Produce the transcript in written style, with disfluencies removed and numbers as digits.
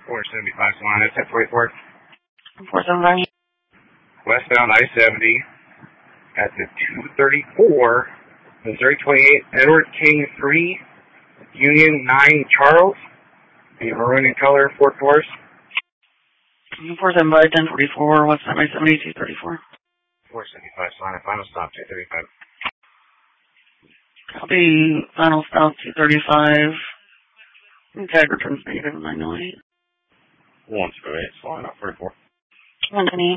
475 Salina, 1044. 475. Westbound I-70 at the 234, Missouri 28, Edward King 3, Union 9 Charles, the maroon in color, 4 cars. 475, 1044, Westbound I-70, 234. 475 Salina, final stop, 235. Copy, final stop, 235. Tag returns negative 908. 128 Salina, 44. 128.